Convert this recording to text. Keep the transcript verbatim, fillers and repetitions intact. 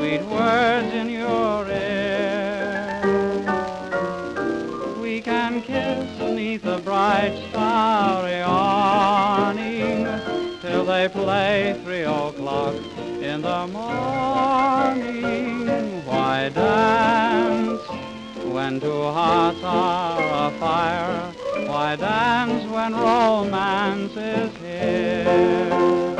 sweet words in your ear. We can kiss beneath a bright starry awning till they play three o'clock in the morning. Why dance when two hearts are afire? Why dance when romance is here?